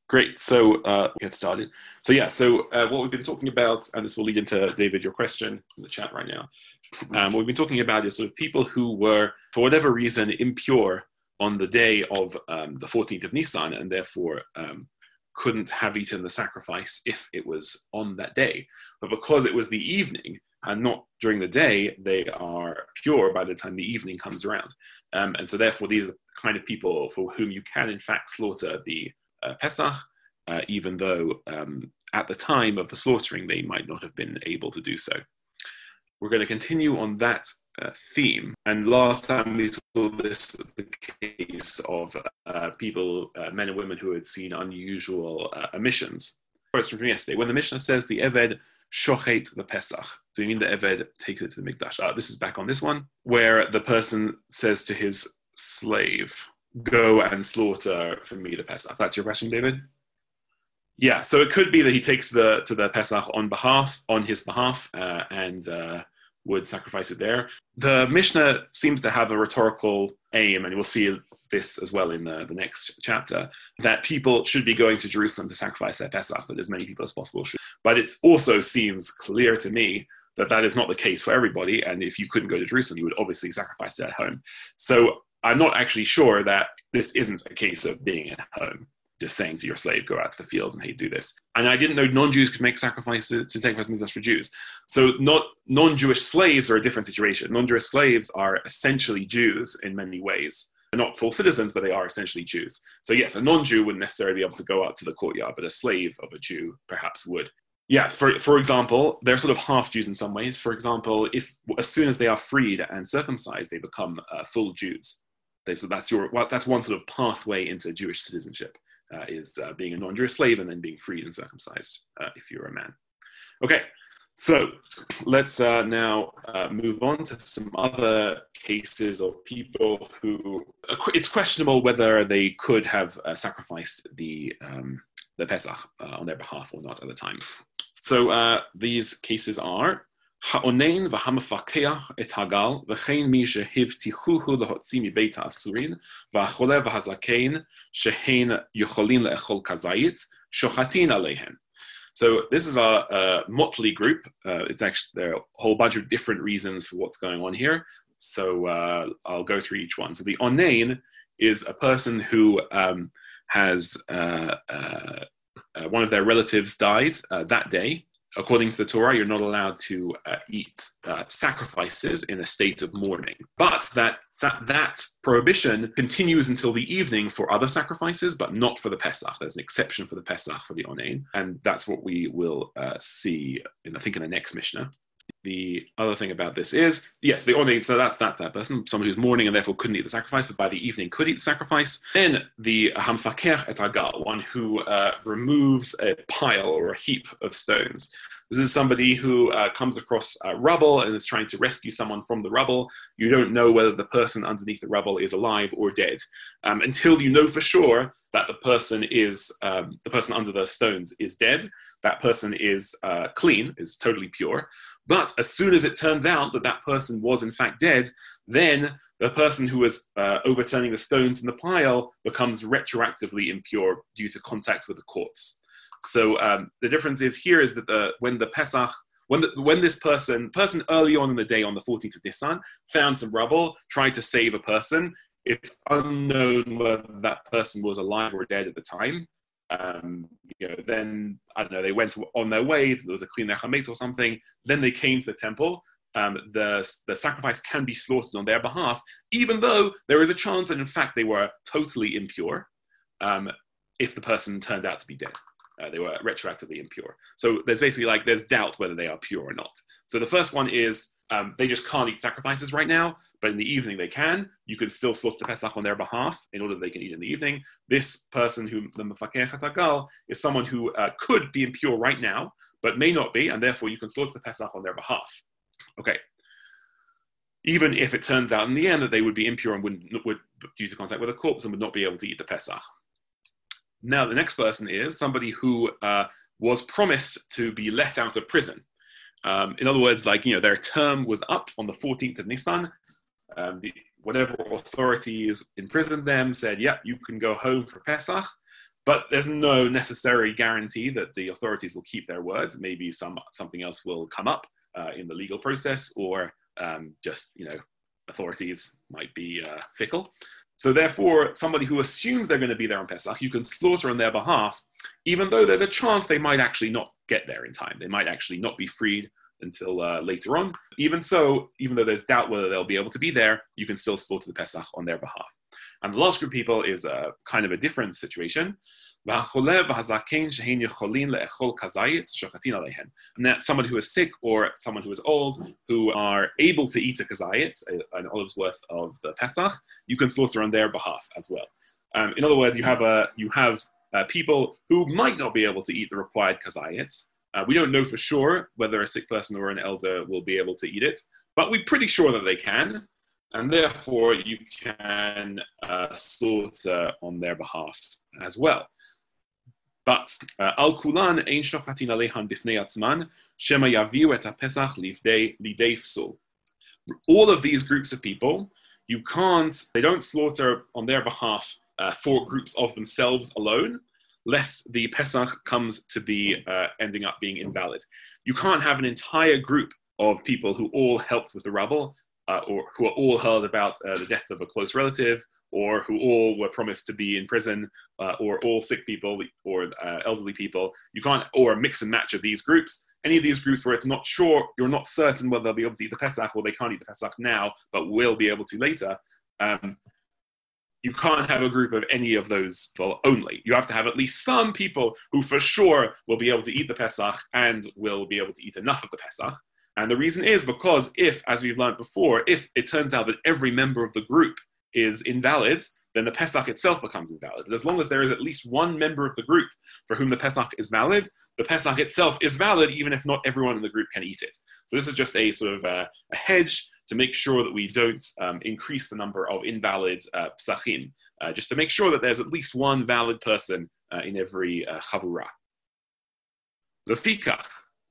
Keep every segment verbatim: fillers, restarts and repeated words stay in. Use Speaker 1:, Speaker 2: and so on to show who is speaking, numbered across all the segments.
Speaker 1: Great. So uh, we'll get started. So yeah, so uh, what we've been talking about, and this will lead into, David, your question in the chat right now. Um, what we've been talking about is sort of people who were, for whatever reason, impure on the day of um, the fourteenth of Nisan, and therefore um, couldn't have eaten the sacrifice if it was on that day. But because it was the evening and not during the day, they are pure by the time the evening comes around. Um, and so therefore, these are the kind of people for whom you can, in fact, slaughter the uh, Pesach, uh, even though um, at the time of the slaughtering, they might not have been able to do so. We're going to continue on that uh, theme. And last time we saw this was the case of uh, people, uh, men and women who had seen unusual uh, emissions. First from yesterday, when the Mishnah says the Eved shochet the Pesach, do you mean the Eved takes it to the Mikdash? Uh, this is back on this one, where the person says to his slave, go and slaughter for me the Pesach. That's your question, David? Yeah, so it could be that he takes the to the Pesach on behalf, on his behalf, uh, and uh, would sacrifice it there. The Mishnah seems to have a rhetorical aim, and we'll see this as well in the, the next chapter, that people should be going to Jerusalem to sacrifice their Pesach, that as many people as possible should. But it also seems clear to me that that is not the case for everybody, and if you couldn't go to Jerusalem, you would obviously sacrifice it at home. So I'm not actually sure that this isn't a case of being at home, just saying to your slave, go out to the fields and hey, do this. And I didn't know non-Jews could make sacrifices to take sacrifices for Jews. So not non-Jewish slaves are a different situation. Non-Jewish slaves are essentially Jews in many ways. They're not full citizens, but they are essentially Jews. So yes, a non-Jew wouldn't necessarily be able to go out to the courtyard, but a slave of a Jew perhaps would. Yeah, for for example, they're sort of half Jews in some ways. For example, if as soon as they are freed and circumcised, they become uh, full Jews. They, so that's your well, that's one sort of pathway into Jewish citizenship. Uh, is uh, being a non-Jewish slave and then being freed and circumcised uh, if you're a man. Okay, so let's uh, now uh, move on to some other cases of people who, uh, it's questionable whether they could have uh, sacrificed the, um, the Pesach uh, on their behalf or not at the time. So uh, these cases are Ha'onein v'hamafakeh et hagal v'chein mi shehivtichuhu lahotzi mibeit ha'asurin v'achole v'hazakein shehein yocholin le'echol kazayit shochatin aleihen. So this is a, a motley group. Uh, it's actually there are a whole bunch of different reasons for what's going on here. So uh, I'll go through each one. So the onein is a person who um, has uh, uh, uh, one of their relatives died uh, that day. According to the Torah, you're not allowed to uh, eat uh, sacrifices in a state of mourning. But that, that prohibition continues until the evening for other sacrifices, but not for the Pesach. There's an exception for the Pesach for the Onein. And that's what we will uh, see, in, I think, in the next Mishnah. The other thing about this is, yes, the Onein, so that's, that's that person, someone who's mourning and therefore couldn't eat the sacrifice, but by the evening could eat the sacrifice. Then the Hamfakeh et Hagal, one who uh, removes a pile or a heap of stones. This is somebody who uh, comes across uh, rubble and is trying to rescue someone from the rubble. You don't know whether the person underneath the rubble is alive or dead um, until you know for sure that the person is um, the person under the stones is dead. That person is uh, clean, is totally pure. But as soon as it turns out that that person was in fact dead, then the person who was uh, overturning the stones in the pile becomes retroactively impure due to contact with the corpse. So um, the difference is here is that the, when the Pesach, when the, when this person, person early on in the day on the fourteenth of Nisan found some rubble, tried to save a person, it's unknown whether that person was alive or dead at the time. Um, you know, then, I don't know, they went on their way, there was a clean Nechametz or something, then they came to the temple. Um, the, the sacrifice can be slaughtered on their behalf, even though there is a chance that in fact they were totally impure um, if the person turned out to be dead. Uh, they were retroactively impure. So there's basically like, there's doubt whether they are pure or not. So the first one is, um, they just can't eat sacrifices right now, but in the evening they can. You can still slaughter the Pesach on their behalf in order that they can eat in the evening. This person, who the Mefakeh Hatagal, is someone who uh, could be impure right now, but may not be, and therefore you can slaughter the Pesach on their behalf. Okay. Even if it turns out in the end that they would be impure and wouldn't, would, due to contact with a corpse, and would not be able to eat the Pesach. Now, the next person is somebody who uh, was promised to be let out of prison. Um, in other words, like, you know, their term was up on the fourteenth of Nisan. Um, the, whatever authorities imprisoned them said, yeah, you can go home for Pesach. But there's no necessary guarantee that the authorities will keep their words. Maybe some something else will come up uh, in the legal process, or um, just, you know, authorities might be uh, fickle. So therefore, somebody who assumes they're going to be there on Pesach, you can slaughter on their behalf, even though there's a chance they might actually not get there in time. They might actually not be freed until uh, later on. Even so, even though there's doubt whether they'll be able to be there, you can still slaughter the Pesach on their behalf. And the last group of people is a kind of a different situation. And that's somebody who is sick or someone who is old, who are able to eat a kazayit, an olive's worth of the Pesach. You can slaughter on their behalf as well. Um, in other words, you have a you have uh, people who might not be able to eat the required kazayit. Uh, we don't know for sure whether a sick person or an elder will be able to eat it, but we're pretty sure that they can. And therefore, you can uh, slaughter on their behalf as well. But al kulan ein shochatin alehan bifnei atzman shema yaviu et hapesach lidei lidei fsul. All of these groups of people, you can't. They don't slaughter on their behalf uh, for groups of themselves alone, lest the Pesach comes to be uh, ending up being invalid. You can't have an entire group of people who all helped with the rubble. Uh, or who are all heard about uh, the death of a close relative, or who all were promised to be in prison, uh, or all sick people, or uh, elderly people. You can't, or a mix and match of these groups. Any of these groups where it's not sure, you're not certain whether they'll be able to eat the Pesach, or they can't eat the Pesach now, but will be able to later. Um, you can't have a group of any of those people only. You have to have at least some people who for sure will be able to eat the Pesach and will be able to eat enough of the Pesach. And the reason is because if, as we've learned before, if it turns out that every member of the group is invalid, then the Pesach itself becomes invalid. And as long as there is at least one member of the group for whom the Pesach is valid, the Pesach itself is valid, even if not everyone in the group can eat it. So this is just a sort of a, a hedge to make sure that we don't um, increase the number of invalid uh, Pesachim, uh, just to make sure that there's at least one valid person uh, in every uh, Chavurah. Lefikach.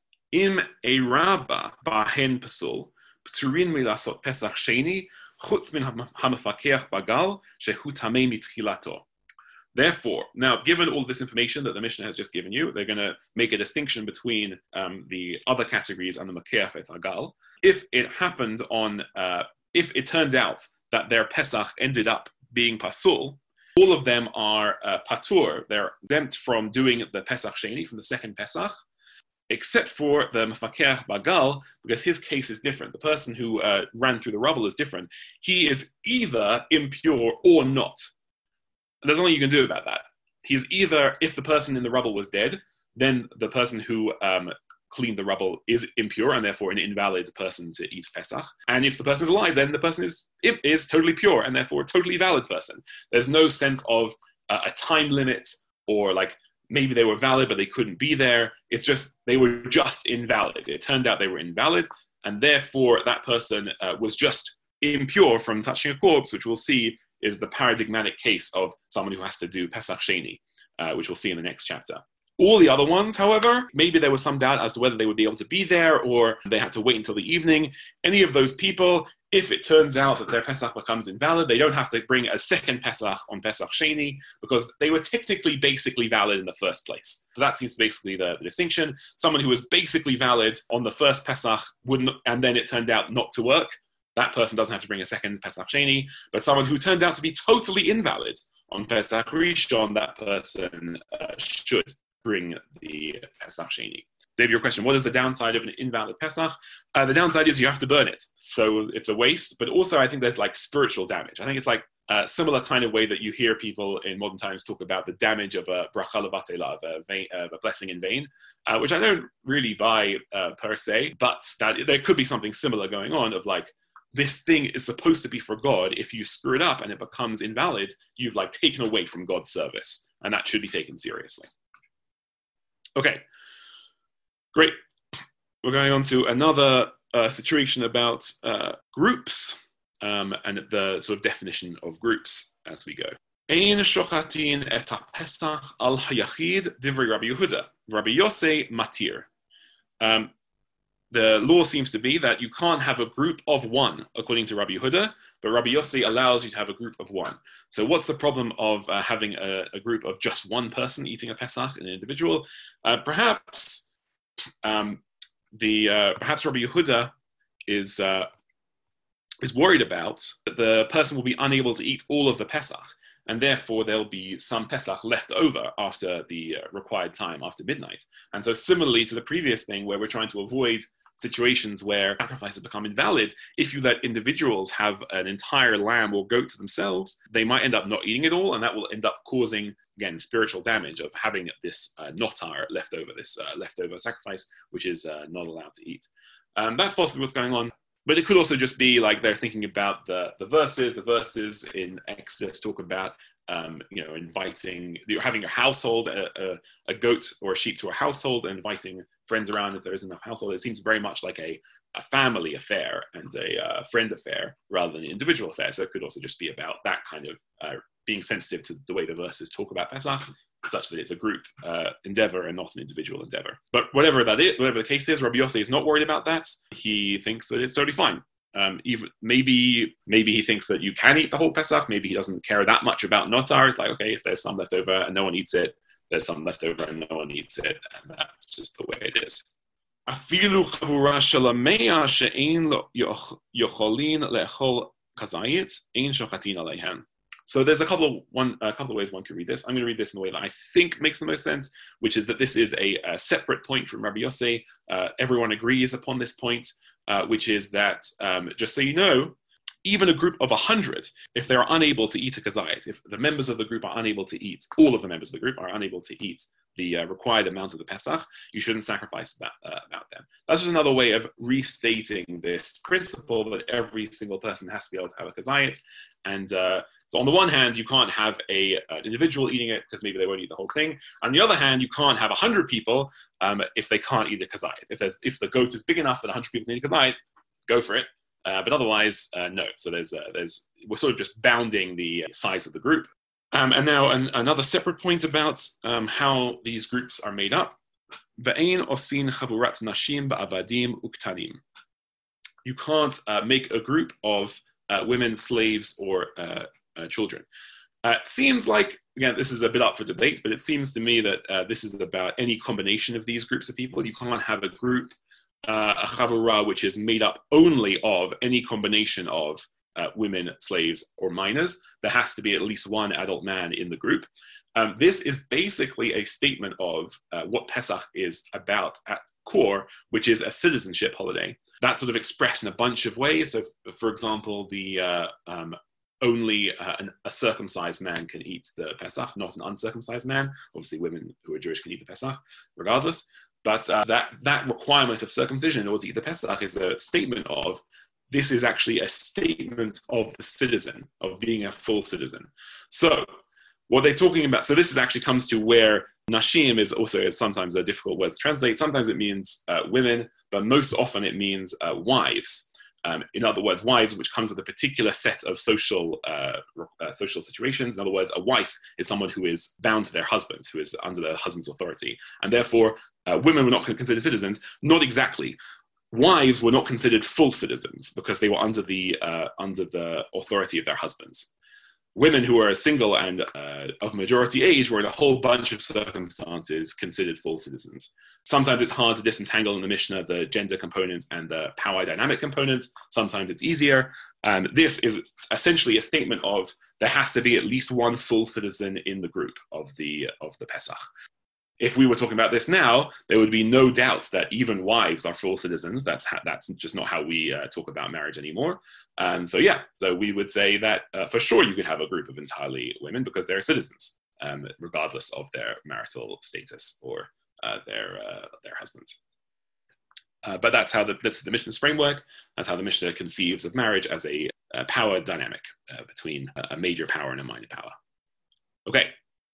Speaker 1: Im a rabba bahen pasul, pturin milasot pesach sheni, chutz min hamafakeach bagal, shehu tamei mitchilato. Therefore, now given all this information that the Mishnah has just given you, they're going to make a distinction between um, the other categories and the makeach et agal. If it happened on, uh, if it turned out that their pesach ended up being pasul, all of them are uh, patur. They're exempt from doing the pesach sheni, from the second pesach, except for the Mefakeh Bagal, because his case is different. The person who uh, ran through the rubble is different. He is either impure or not. There's nothing you can do about that. He's either, if the person in the rubble was dead, then the person who um, cleaned the rubble is impure and therefore an invalid person to eat Pesach. And if the person is alive, then the person is, is totally pure and therefore a totally valid person. There's no sense of uh, a time limit or like, maybe they were valid, but they couldn't be there. It's just, they were just invalid. It turned out they were invalid, and therefore that person uh, was just impure from touching a corpse, which we'll see is the paradigmatic case of someone who has to do Pesach Sheni, uh, which we'll see in the next chapter. All the other ones, however, maybe there was some doubt as to whether they would be able to be there or they had to wait until the evening. Any of those people, if it turns out that their Pesach becomes invalid, they don't have to bring a second Pesach on Pesach Sheni because they were technically basically valid in the first place. So that seems basically the, the distinction. Someone who was basically valid on the first Pesach wouldn't, and then it turned out not to work, that person doesn't have to bring a second Pesach Sheni. But someone who turned out to be totally invalid on Pesach Rishon, that person uh, should bring the Pesach Sheni. Dave, your question, what is the downside of an invalid Pesach? Uh, the downside is you have to burn it. So it's a waste, but also I think there's like spiritual damage. I think it's like a similar kind of way that you hear people in modern times talk about the damage of a bracha levatela, a, a blessing in vain, uh, which I don't really buy uh, per se, but that there could be something similar going on of like, this thing is supposed to be for God. If you screw it up and it becomes invalid, you've like taken away from God's service, and that should be taken seriously. Okay, great. We're going on to another uh, situation about uh, groups um, and the sort of definition of groups as we go. Ein shochatin et ha-pesach al hayachid divrei Rabbi Yehuda, Rabbi Yosei matir. Um, the law seems to be that you can't have a group of one, according to Rabbi Yehuda, but Rabbi Yossi allows you to have a group of one. So what's the problem of uh, having a, a group of just one person eating a Pesach, an individual? Uh, perhaps um, the uh, perhaps Rabbi Yehuda is uh, is worried about that the person will be unable to eat all of the Pesach, and therefore there'll be some Pesach left over after the uh, required time, after midnight. And so similarly to the previous thing where we're trying to avoid situations where sacrifices become invalid, if you let individuals have an entire lamb or goat to themselves, they might end up not eating it all, and that will end up causing, again, spiritual damage of having this uh, notar left over, this uh, leftover sacrifice, which is uh, not allowed to eat. Um, that's possibly what's going on. But it could also just be like they're thinking about the, the verses. The verses in Exodus talk about, um, you know, inviting, you're having your household, a, a, a goat or a sheep to a household, and inviting friends around if there is enough household. It seems very much like a, a family affair and a uh, friend affair rather than an individual affair. So it could also just be about that kind of uh, being sensitive to the way the verses talk about Pesach, such that it's a group uh, endeavor and not an individual endeavor. But whatever that is, whatever the case is, Rabbi Yossi is not worried about that. He thinks that it's totally fine. Um, even, maybe maybe he thinks that you can eat the whole Pesach. Maybe he doesn't care that much about notar. It's like, okay, if there's some left over and no one eats it, there's some left over and no one eats it, and that's just the way it is. Afilu chavura shalamea she'ein yocholin le'echol kazayit ein shochatin aleihen. So there's a couple of one a couple of ways one could read this. I'm going to read this in the way that I think makes the most sense, which is that this is a, a separate point from Rabbi Yossi. Uh, everyone agrees upon this point, uh, which is that, um, just so you know, even a group of one hundred, if they're unable to eat a kazayit, if the members of the group are unable to eat, all of the members of the group are unable to eat the uh, required amount of the Pesach, you shouldn't sacrifice that, uh, about them. That's just another way of restating this principle that every single person has to be able to have a kazayit. And uh, so on the one hand, you can't have a, an individual eating it because maybe they won't eat the whole thing. On the other hand, you can't have one hundred people um, if they can't eat a kazayit. If, there's, if the goat is big enough that one hundred people need a kazayit, go for it. Uh, but otherwise, uh, no. So there's, uh, there's, we're sort of just bounding the size of the group. Um, and now an, another separate point about um, how these groups are made up. Ve'ein osin chavurat nashim ba'avadim uktanim. You can't uh, make a group of uh, women, slaves, or uh, uh, children. Uh, it seems like, again, this is a bit up for debate, but it seems to me that uh, this is about any combination of these groups of people. You can't have a group, uh, a chavurah, which is made up only of any combination of uh, women, slaves, or minors. There has to be at least one adult man in the group. Um, this is basically a statement of uh, what Pesach is about at core, which is a citizenship holiday. That's sort of expressed in a bunch of ways. So, for example, the uh, um, only uh, an, a circumcised man can eat the Pesach, not an uncircumcised man. Obviously, women who are Jewish can eat the Pesach, regardless. But uh, that, that requirement of circumcision in order to eat the Pesach is a statement of, this is actually a statement of the citizen, of being a full citizen. So what they're talking about, so this is actually comes to where nashim is also is sometimes a difficult word to translate. Sometimes it means uh, women, but most often it means uh, wives. Um, in other words, wives, which comes with a particular set of social uh, uh, social situations. In other words, a wife is someone who is bound to their husband, who is under their husband's authority. And therefore, uh, women were not considered citizens. Not exactly. Wives were not considered full citizens because they were under the uh, under the authority of their husbands. Women who were single and uh, of majority age were in a whole bunch of circumstances considered full citizens. Sometimes it's hard to disentangle in the Mishnah the gender component and the power dynamic component. Sometimes it's easier. Um, this is essentially a statement of there has to be at least one full citizen in the group of the of the Pesach. If we were talking about this now, there would be no doubt that even wives are full citizens. That's ha- that's just not how we uh, talk about marriage anymore. Um, so yeah, so we would say that uh, for sure you could have a group of entirely women because they're citizens, um, regardless of their marital status or uh, their uh, their husbands. Uh, but that's how the this is the Mishnah's framework. That's how the Mishnah conceives of marriage as a, a power dynamic uh, between a major power and a minor power. Okay.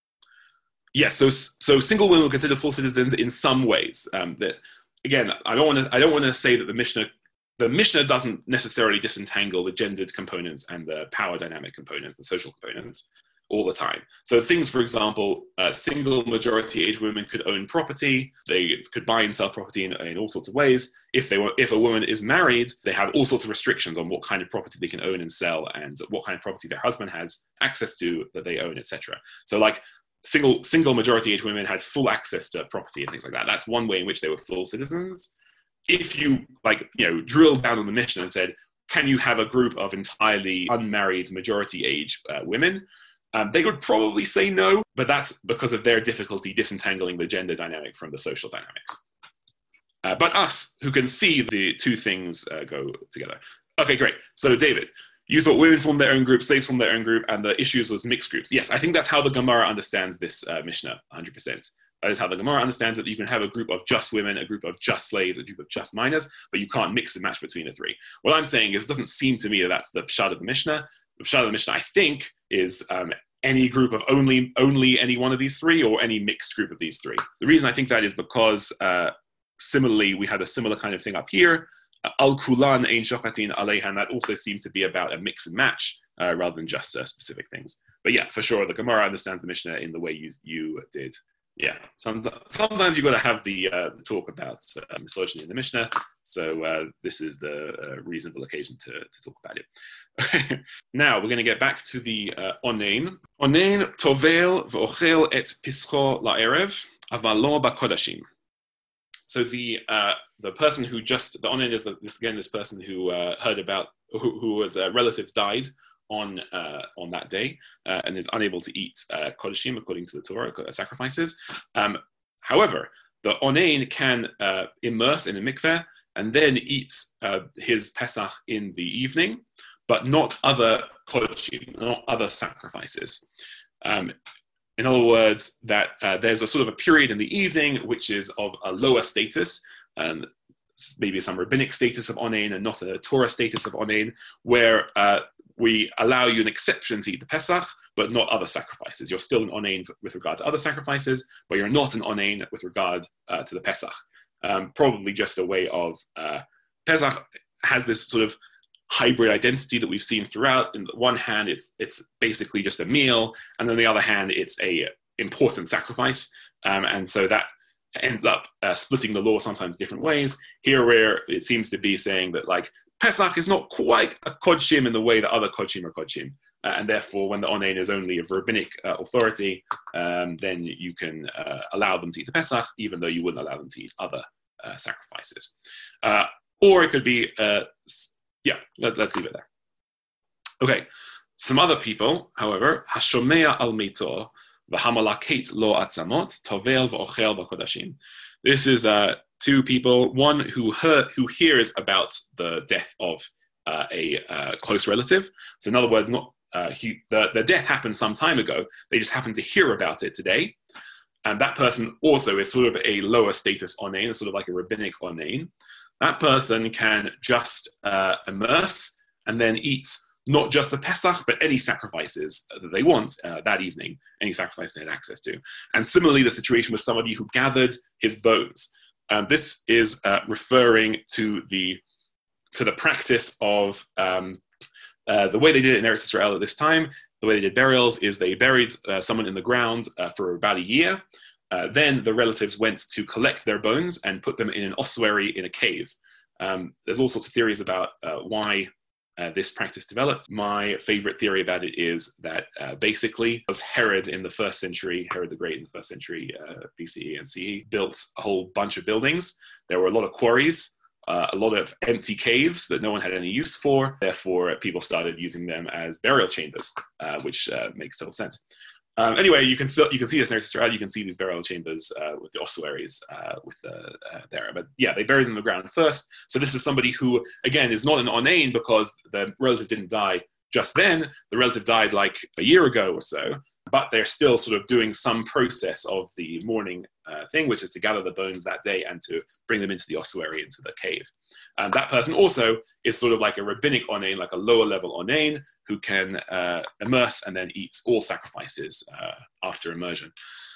Speaker 1: Yes, so so single women were considered full citizens in some ways. Um, that again, I don't want to I don't want to say that the Mishnah the Mishnah doesn't necessarily disentangle the gendered components and the power dynamic components, the social components. all the time. So things, for example, uh, single majority age women could own property. They could buy and sell property in, in all sorts of ways. If they were, if a woman is married, they have all sorts of restrictions on what kind of property they can own and sell, and what kind of property their husband has access to that they own, et cetera. So like single single majority age women had full access to property and things like that. That's one way in which they were full citizens. If you like, you know, drilled down on the Mishnah and said, can you have a group of entirely unmarried majority age uh, women? Um, they would probably say no, but that's because of their difficulty disentangling the gender dynamic from the social dynamics. Uh, but us, who can see the two things uh, go together. Okay, great. So David, you thought women formed their own group, slaves formed their own group, and the issues was mixed groups. Yes, I think that's how the Gemara understands this uh, Mishnah, one hundred percent. That is how the Gemara understands it. You can have a group of just women, a group of just slaves, a group of just minors, but you can't mix and match between the three. What I'm saying is it doesn't seem to me that that's the pshat of the Mishnah. The pshat of the Mishnah, I think, is um, any group of only only any one of these three, or any mixed group of these three. The reason I think that is because uh, similarly, we had a similar kind of thing up here. Al kulan ein shochatin aleihan, that also seemed to be about a mix and match uh, rather than just uh, specific things. But yeah, for sure, the Gemara understands the Mishnah in the way you you did. Yeah, sometimes, sometimes you've got to have the uh, talk about uh, misogyny in the Mishnah. So uh, this is the uh, reasonable occasion to, to talk about it. Now we're going to get back to the uh, onein. Onein tovel v'ochel et pischo la'erev aval lo b'kodashim. So the uh, the person who just the onein is the, this again this person who uh, heard about who, who was uh, relatives died on uh, on that day uh, and is unable to eat uh, kodashim according to the Torah, uh, sacrifices. Um, however, the onein can uh, immerse in a mikveh and then eat uh, his Pesach in the evening, but not other kodashim, not other sacrifices. Um, in other words, that uh, there's a sort of a period in the evening which is of a lower status, um, maybe some rabbinic status of onein and not a Torah status of onein, where uh, we allow you an exception to eat the Pesach, but not other sacrifices. You're still an onein with regard to other sacrifices, but you're not an onein with regard uh, to the Pesach. Um, probably just a way of, uh, Pesach has this sort of hybrid identity that we've seen throughout. In the one hand, it's it's basically just a meal, and on the other hand, it's a important sacrifice. Um, and so that ends up uh, splitting the law sometimes different ways. Here where it seems to be saying that like Pesach is not quite a kodshim in the way that other kodshim are kodshim. Uh, and therefore, when the onein is only of rabbinic uh, authority, um, then you can uh, allow them to eat the Pesach, even though you wouldn't allow them to eat other uh, sacrifices. Uh, or it could be, uh, yeah, let, let's leave it there. Okay, some other people, however, hashomea al meito v'hamalaket lo atzamot tovel v'ochel v'kodashim. This is uh, two people, one who heard, who hears about the death of uh, a uh, close relative. So in other words, not uh, he, the, the death happened some time ago. They just happen to hear about it today. And that person also is sort of a lower status onein, sort of like a rabbinic onein. That person can just uh, immerse and then eat not just the Pesach, but any sacrifices that they want uh, that evening, any sacrifice they had access to. And similarly, the situation with somebody who gathered his bones. Um, this is uh, referring to the to the practice of um, uh, the way they did it in Eretz Israel at this time. The way they did burials is they buried uh, someone in the ground uh, for about a year. Uh, then the relatives went to collect their bones and put them in an ossuary in a cave. Um, there's all sorts of theories about uh, why uh, this practice developed. My favorite theory about it is that uh, basically, as Herod in the first century, Herod the Great in the first century, uh, B C E and C E, built a whole bunch of buildings. There were a lot of quarries, uh, a lot of empty caves that no one had any use for. Therefore, people started using them as burial chambers, uh, which uh, makes total sense. Um, anyway, you can still you can see this in Eretz Israel. You can see these burial chambers uh, with the ossuaries uh, with the uh, there. But yeah, they buried them in the ground first. So this is somebody who, again, is not an onein because the relative didn't die just then. The relative died like a year ago or so. But they're still sort of doing some process of the mourning uh, thing, which is to gather the bones that day and to bring them into the ossuary, into the cave. And that person also is sort of like a rabbinic onein, like a lower level onein, who can uh, immerse and then eat all sacrifices uh, after immersion.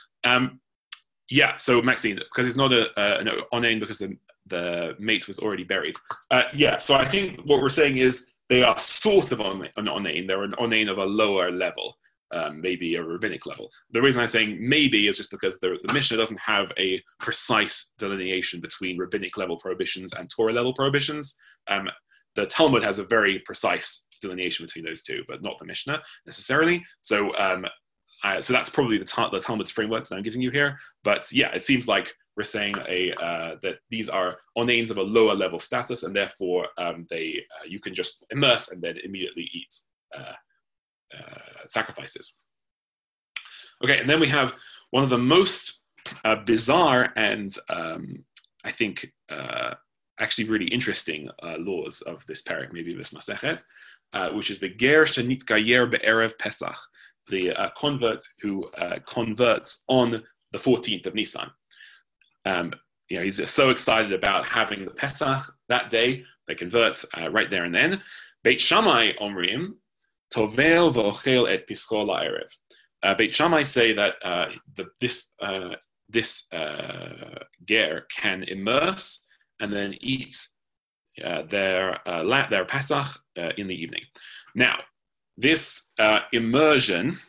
Speaker 1: Um, yeah, so Maxine, because it's not a, uh, an onein because the, the mate was already buried. Uh, yeah, so I think what we're saying is they are sort of on, an onein. They're an onein of a lower level. um, maybe a rabbinic level. The reason I'm saying maybe is just because the, the Mishnah doesn't have a precise delineation between rabbinic level prohibitions and Torah level prohibitions. Um, the Talmud has a very precise delineation between those two, but not the Mishnah necessarily. So, um, I, so that's probably the, ta- the Talmud's framework that I'm giving you here. But yeah, it seems like we're saying a uh, that these are onanes of a lower level status, and therefore um, they uh, you can just immerse and then immediately eat uh, uh, sacrifices. Okay, and then we have one of the most uh, bizarre and um, I think uh, actually really interesting uh, laws of this parak, maybe this Masechet, uh, which is the ger shenitgayer be'erev Pesach, the uh, convert who uh, converts on the fourteenth of Nisan. Um, you know, he's so excited about having the Pesach that day, they convert uh, right there and then. Beit Shammai omrim, tovel v'ochel et pisko la'erev. Uh, Beit Shammai say that uh, the, this uh, this uh, ger can immerse and then eat uh, their uh, la- their Pesach uh, in the evening. Now, this uh, immersion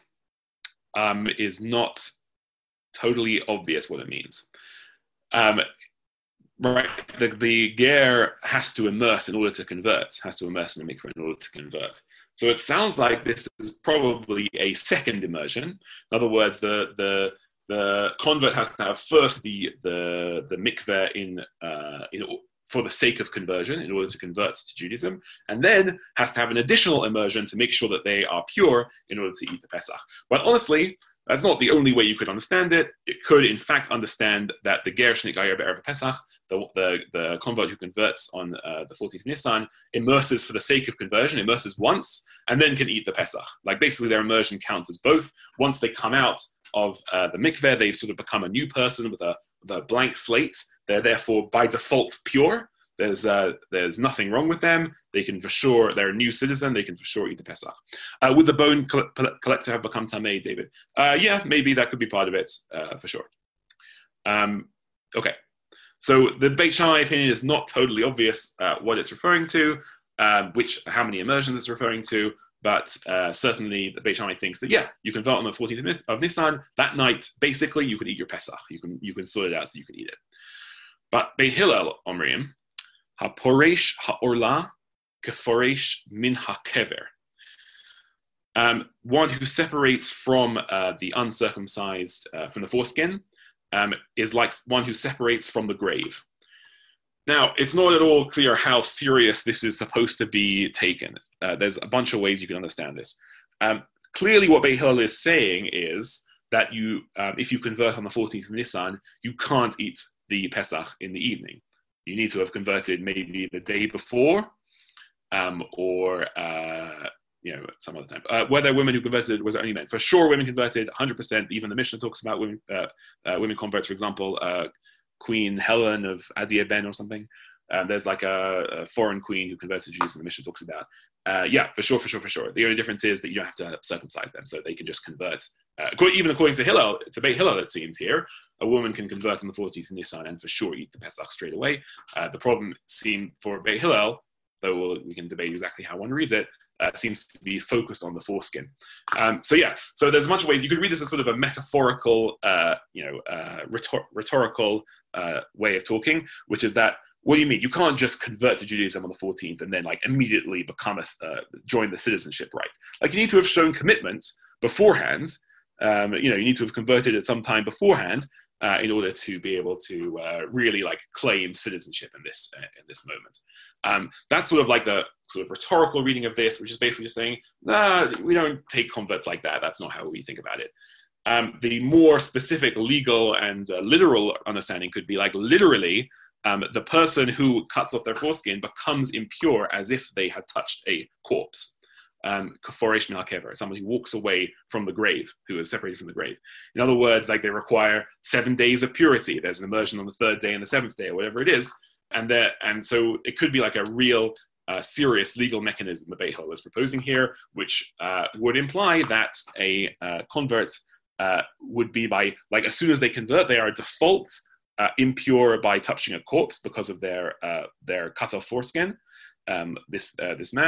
Speaker 1: um, is not totally obvious what it means. Um, right, the, the ger has to immerse in order to convert, has to immerse in the mikveh in order to convert. So it sounds like this is probably a second immersion. In other words, the the the convert has to have first the the the mikveh in uh, in for the sake of conversion, in order to convert to Judaism, and then has to have an additional immersion to make sure that they are pure in order to eat the Pesach. But honestly, that's not the only way you could understand it. It could, in fact, understand that the ger shenitgayer be'erev Pesach, the, the the convert who converts on uh, the fourteenth of Nisan, immerses for the sake of conversion, immerses once, and then can eat the Pesach. Like basically, their immersion counts as both. Once they come out of uh, the mikveh, they've sort of become a new person with a, with a blank slate. They're therefore by default pure. There's uh, there's nothing wrong with them. They can for sure, they're a new citizen, they can for sure eat the Pesach. Uh, would the bone coll- collector have become Tamei, David? Uh, yeah, maybe that could be part of it, uh, for sure. Um, okay, so the Beit Shammai opinion is not totally obvious uh, what it's referring to, uh, which how many immersions it's referring to, but uh, certainly the Beit Shammai thinks that, yeah, you can vote on the fourteenth of Nisan. That night, basically, you can eat your Pesach. You can, you can sort it out so you can eat it. But Beit Hillel Omrim, ha-poresh ha-orla keforesh min ha-kever. Um, one who separates from uh, the uncircumcised, uh, from the foreskin, um, is like one who separates from the grave. Now, it's not at all clear how serious this is supposed to be taken. Uh, there's a bunch of ways you can understand this. Um, clearly, what Beit Hillel is saying is that you, um, if you convert on the fourteenth of Nisan, you can't eat the Pesach in the evening. You need to have converted maybe the day before, um, or uh, you know, some other time. Uh, whether women who converted was only men. For sure, women converted one hundred percent. Even the Mishnah talks about women, uh, uh, women converts. For example, uh, Queen Helen of Adia Ben or something. Uh, there's like a, a foreign queen who converted to Judaism. The Mishnah talks about. Uh, yeah, for sure, for sure, for sure. The only difference is that you don't have to circumcise them, so they can just convert. Uh, even according to Hillel, to Beit Hillel, it seems here, a woman can convert on the fourteenth of Nisan and for sure eat the Pesach straight away. Uh, the problem seemed for Beit Hillel, though we'll, we can debate exactly how one reads it, uh, seems to be focused on the foreskin. Um, so yeah, so there's much ways you could read this as sort of a metaphorical, uh, you know, uh, rhetor- rhetorical uh, way of talking, which is that, what do you mean? You can't just convert to Judaism on the fourteenth and then like immediately become a, uh, join the citizenship right. Like you need to have shown commitment beforehand. Um, you know, you need to have converted at some time beforehand uh, in order to be able to uh, really like claim citizenship in this uh, in this moment. Um, that's sort of like the sort of rhetorical reading of this, which is basically just saying, nah, we don't take converts like that. That's not how we think about it. Um, the more specific legal and uh, literal understanding could be like literally, um, the person who cuts off their foreskin becomes impure as if they had touched a corpse. Um, kaforesh min ha-kever, someone who walks away from the grave, who is separated from the grave. In other words, like they require seven days of purity. There's an immersion on the third day and the seventh day, or whatever it is, and there, and so it could be like a real uh, serious legal mechanism the Beit Hillel is proposing here, which uh, would imply that a uh, convert uh, would be by like as soon as they convert, they are default uh, impure by touching a corpse because of their uh, their cut off foreskin. Um, this uh, this man,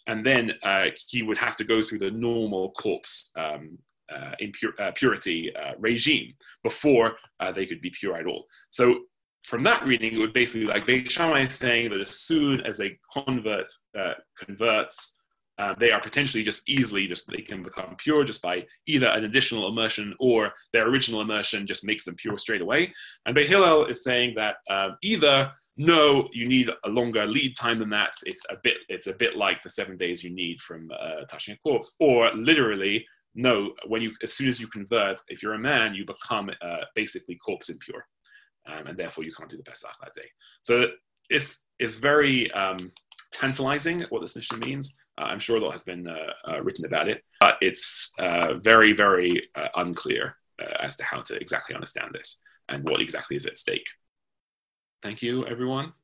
Speaker 1: and then uh, he would have to go through the normal corpse um, uh, impur- uh, purity uh, regime before uh, they could be pure at all. So from that reading, it would basically, like, Beit Shammai is saying that as soon as a convert uh, converts, uh, they are potentially just easily, just they can become pure just by either an additional immersion or their original immersion just makes them pure straight away. And Beit Hillel is saying that uh, either no, you need a longer lead time than that. It's a bit, it's a bit like the seven days you need from uh, touching a corpse, or literally, no, when you, as soon as you convert, if you're a man, you become uh, basically corpse impure, um, and therefore you can't do the Pesach that day. So it's it's very um, tantalizing what this mission means. Uh, I'm sure a lot has been uh, uh, written about it, but it's uh, very, very uh, unclear uh, as to how to exactly understand this and what exactly is at stake. Thank you, everyone.